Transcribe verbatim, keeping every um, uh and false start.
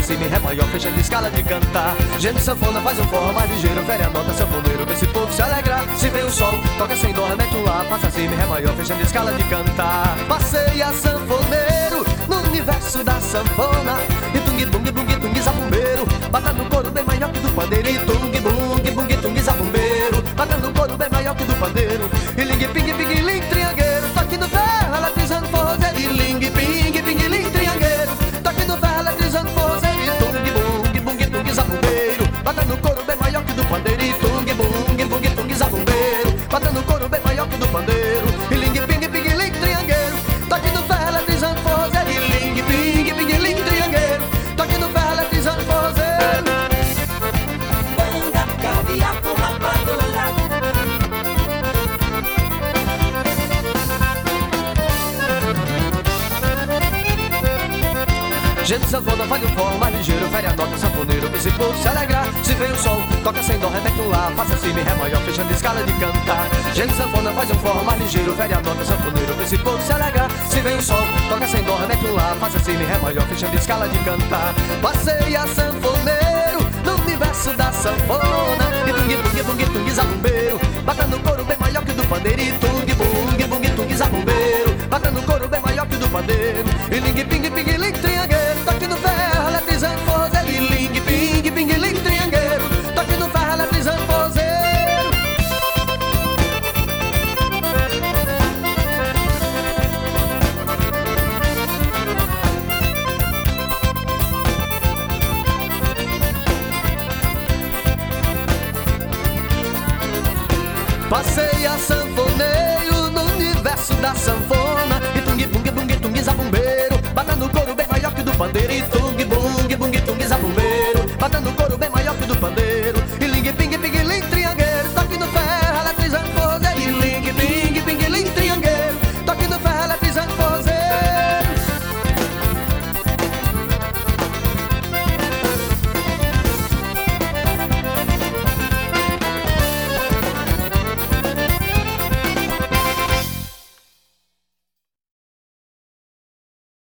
cima e ré maior, fechando escala de cantar. Gente sanfona faz um forró mais ligeiro, fere a nota sanfoneiro, vê esse povo se alegrar. Se vem o sol, toca sem dó, remete um lá, passa cima e ré maior, fechando escala de cantar. Passeia sanfoneiro no universo da sanfona, e tung bung bung tung zabumbeiro, bata no couro bem maior que do pandeiro. E tung bung bung tung zabumbeiro, bata no couro bem maior que do pandeiro. E ling ping ping ling triangueiro, toque no ferro, eletrizando forrozeiro. E ling ping ping ling triangueiro, toque no ferro, eletrizando forrozeiro. E tung bung bung tung zabumbeiro, bata no couro bem maior que do pandeiro. E tung bung bung tung zabumbeiro, bata no couro bem maior que do pandeiro. E ling ping ping ling triangueiro, toque no ferro, eletrizando forrozeiro. E ling ping ping ling triangueiro, toque no ferro, eletrizando forrozeiro. Banda Caviar com Rapadura. Gente sanfona faz um forró mais ligeiro, fere a nota sanfoneiro, vê esse povo se alegrar. Se vem o sol, toca sem dó, remete um lá, faça cima e ré maior, fechando escala de cantar. Gente sanfona faz um forró mais ligeiro, fere a nota sanfoneiro, vê esse povo se alegrar. Se vem o sol, toca sem dó, remete um lá, faça cima e ré maior, fechando escala de cantar. Passeia sanfoneiro no universo da sanfona, e tung bung bung tung zabumbeiro, bata no couro bem maior que do pandeiro. E tung bung bung tung zabumbeiro, bata no couro bem maior que do pandeiro. E ling ping ping ling triangueiro, toque no ferro, eletrizando forrozeiro. E ling ping ping ling triangueiro, toque no ferro, eletrizando forrozeiro. Passeia sanfoneiro no universo da sanfona, e tung bung bung tung zabumbeiro, bata no couro bem maior que do pandeiro. E tung